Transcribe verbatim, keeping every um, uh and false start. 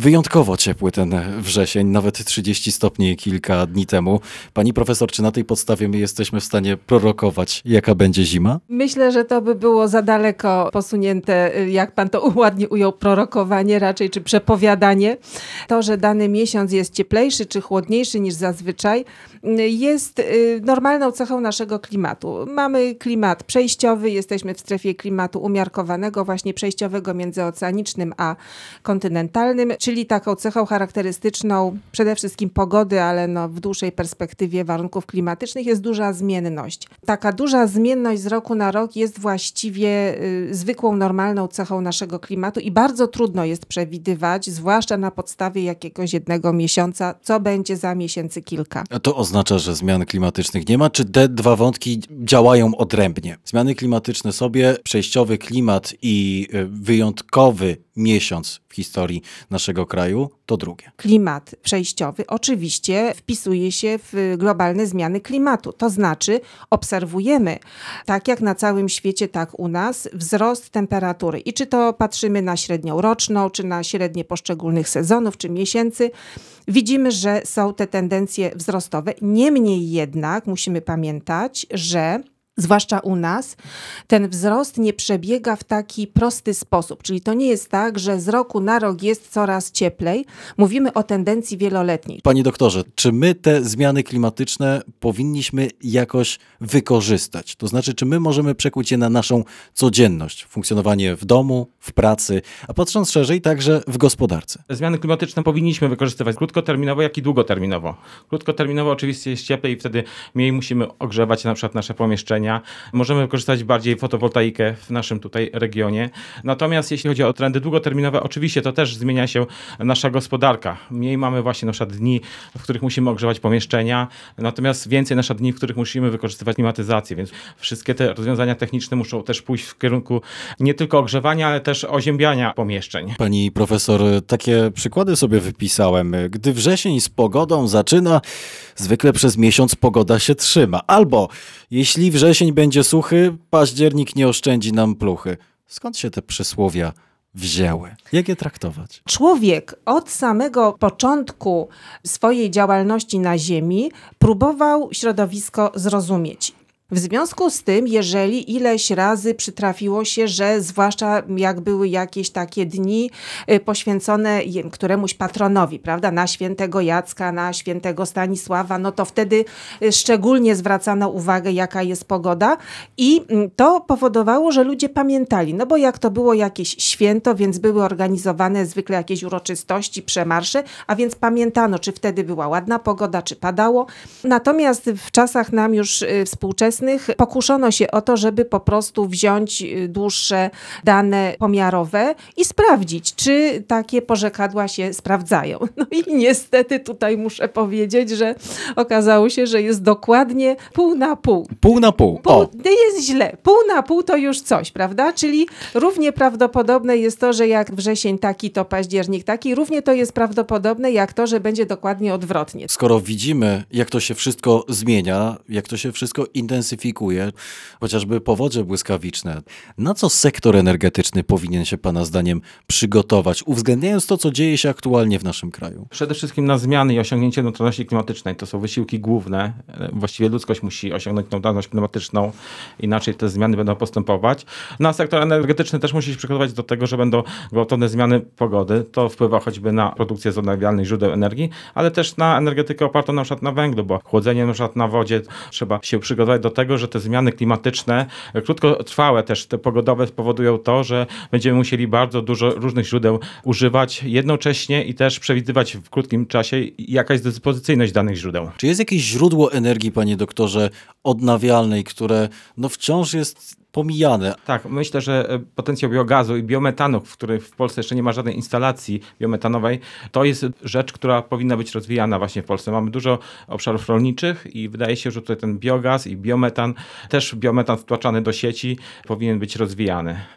Wyjątkowo ciepły ten wrzesień, nawet trzydzieści stopni kilka dni temu. Pani profesor, czy na tej podstawie my jesteśmy w stanie prorokować, jaka będzie zima? Myślę, że to by było za daleko posunięte, jak pan to ładnie ujął, prorokowanie raczej, czy przepowiadanie. To, że dany miesiąc jest cieplejszy czy chłodniejszy niż zazwyczaj, jest normalną cechą naszego klimatu. Mamy klimat przejściowy, jesteśmy w strefie klimatu umiarkowanego, właśnie przejściowego między oceanicznym a kontynentalnym, czyli taką cechą charakterystyczną przede wszystkim pogody, ale no w dłuższej perspektywie warunków klimatycznych jest duża zmienność. Taka duża zmienność z roku na rok jest właściwie y, zwykłą, normalną cechą naszego klimatu i bardzo trudno jest przewidywać, zwłaszcza na podstawie jakiegoś jednego miesiąca, co będzie za miesięcy kilka. A to oznacza, że zmian klimatycznych nie ma, czy te dwa wątki działają odrębnie? Zmiany klimatyczne sobie, przejściowy klimat i wyjątkowy miesiąc w historii naszego kraju, to drugie. Klimat przejściowy oczywiście wpisuje się w globalne zmiany klimatu. To znaczy obserwujemy, tak jak na całym świecie, tak u nas, wzrost temperatury. I czy to patrzymy na średnią roczną, czy na średnie poszczególnych sezonów, czy miesięcy, widzimy, że są te tendencje wzrostowe. Niemniej jednak musimy pamiętać, że zwłaszcza u nas, ten wzrost nie przebiega w taki prosty sposób. Czyli to nie jest tak, że z roku na rok jest coraz cieplej. Mówimy o tendencji wieloletniej. Panie doktorze, czy my te zmiany klimatyczne powinniśmy jakoś wykorzystać? To znaczy, czy my możemy przekuć je na naszą codzienność? Funkcjonowanie w domu, w pracy, a patrząc szerzej, także w gospodarce. Zmiany klimatyczne powinniśmy wykorzystywać krótkoterminowo, jak i długoterminowo. Krótkoterminowo oczywiście jest cieplej i wtedy mniej musimy ogrzewać na przykład nasze pomieszczenia. Możemy wykorzystać bardziej fotowoltaikę w naszym tutaj regionie. Natomiast jeśli chodzi o trendy długoterminowe, oczywiście to też zmienia się nasza gospodarka. Mniej mamy właśnie na przykład dni, w których musimy ogrzewać pomieszczenia, natomiast więcej na przykład dni, w których musimy wykorzystywać klimatyzację, więc wszystkie te rozwiązania techniczne muszą też pójść w kierunku nie tylko ogrzewania, ale też oziębiania pomieszczeń. Pani profesor, takie przykłady sobie wypisałem. Gdy wrzesień z pogodą zaczyna, zwykle przez miesiąc pogoda się trzyma. Albo jeśli wrzesień będzie suchy, październik nie oszczędzi nam pluchy. Skąd się te przysłowia wzięły? Jak je traktować? Człowiek od samego początku swojej działalności na Ziemi próbował środowisko zrozumieć. W związku z tym, jeżeli ileś razy przytrafiło się, że zwłaszcza jak były jakieś takie dni poświęcone któremuś patronowi, prawda, na świętego Jacka, na świętego Stanisława, no to wtedy szczególnie zwracano uwagę, jaka jest pogoda i to powodowało, że ludzie pamiętali, no bo jak to było jakieś święto, więc były organizowane zwykle jakieś uroczystości, przemarsze, a więc pamiętano, czy wtedy była ładna pogoda, czy padało. Natomiast w czasach nam już współczesnych pokuszono się o to, żeby po prostu wziąć dłuższe dane pomiarowe i sprawdzić, czy takie porzekadła się sprawdzają. No i niestety tutaj muszę powiedzieć, że okazało się, że jest dokładnie pół na pół. Pół na pół. Pół, O. jest źle. Pół na pół to już coś, prawda? Czyli równie prawdopodobne jest to, że jak wrzesień taki, to październik taki. Równie to jest prawdopodobne jak to, że będzie dokładnie odwrotnie. Skoro widzimy, jak to się wszystko zmienia, jak to się wszystko intensyfikuje, chociażby powodzie błyskawiczne. Na co sektor energetyczny powinien się Pana zdaniem przygotować, uwzględniając to, co dzieje się aktualnie w naszym kraju? Przede wszystkim na zmiany i osiągnięcie neutralności klimatycznej. To są wysiłki główne. Właściwie ludzkość musi osiągnąć neutralność klimatyczną, inaczej te zmiany będą postępować. Na sektor energetyczny też musi się przygotować do tego, że będą gwałtowne zmiany pogody. To wpływa choćby na produkcję z odnawialnych źródeł energii, ale też na energetykę opartą na przykład na węglu, bo chłodzenie na przykład na wodzie trzeba się przygotować do tego, że te zmiany klimatyczne, krótkotrwałe też te pogodowe spowodują to, że będziemy musieli bardzo dużo różnych źródeł używać jednocześnie i też przewidywać w krótkim czasie, jaka jest dyspozycyjność danych źródeł. Czy jest jakieś źródło energii, panie doktorze, odnawialnej, które no wciąż jest pomijane? Tak, myślę, że potencjał biogazu i biometanu, w którym w Polsce jeszcze nie ma żadnej instalacji biometanowej, to jest rzecz, która powinna być rozwijana właśnie w Polsce. Mamy dużo obszarów rolniczych i wydaje się, że tutaj ten biogaz i biometan, też biometan wtłaczany do sieci powinien być rozwijany.